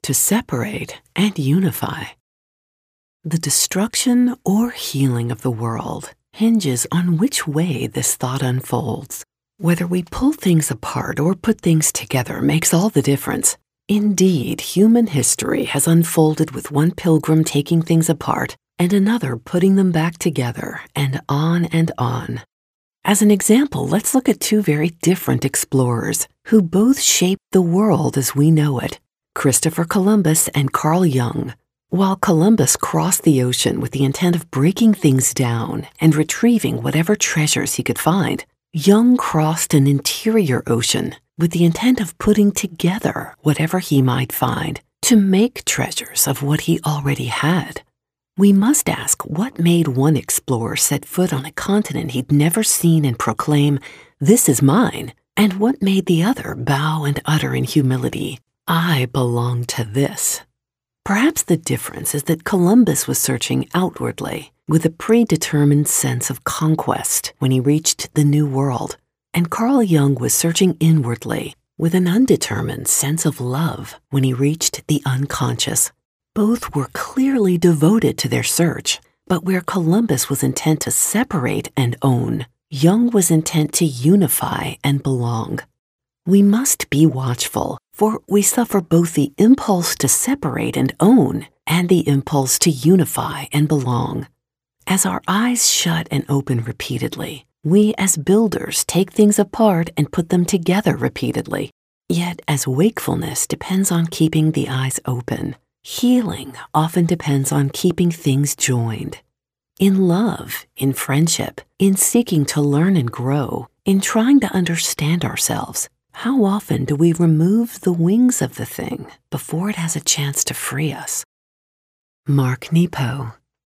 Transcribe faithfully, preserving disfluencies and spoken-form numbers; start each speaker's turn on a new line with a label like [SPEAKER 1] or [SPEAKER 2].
[SPEAKER 1] to separate and unify. The destruction or healing of the world hinges on which way this thought unfolds. Whether we pull things apart or put things together makes all the difference. Indeed, human history has unfolded with one pilgrim taking things apart and another putting them back together, and on and on. As an example, let's look at two very different explorers who both shaped the world as we know it, Christopher Columbus and Carl Jung. While Columbus crossed the ocean with the intent of breaking things down and retrieving whatever treasures he could find, Jung crossed an interior ocean with the intent of putting together whatever he might find to make treasures of what he already had. We must ask what made one explorer set foot on a continent he'd never seen and proclaim, "This is mine," and what made the other bow and utter in humility, "I belong to this." Perhaps the difference is that Columbus was searching outwardly with a predetermined sense of conquest when he reached the New World, and Carl Jung was searching inwardly with an undetermined sense of love when he reached the unconscious. Both were clearly devoted to their search, but where Columbus was intent to separate and own, Jung was intent to unify and belong. We must be watchful, for we suffer both the impulse to separate and own and the impulse to unify and belong. As our eyes shut and open repeatedly, we as builders take things apart and put them together repeatedly. Yet as wakefulness depends on keeping the eyes open, healing often depends on keeping things joined. In love, in friendship, in seeking to learn and grow, in trying to understand ourselves, how often do we remove the wings of the thing before it has a chance to free us? Mark Nepo.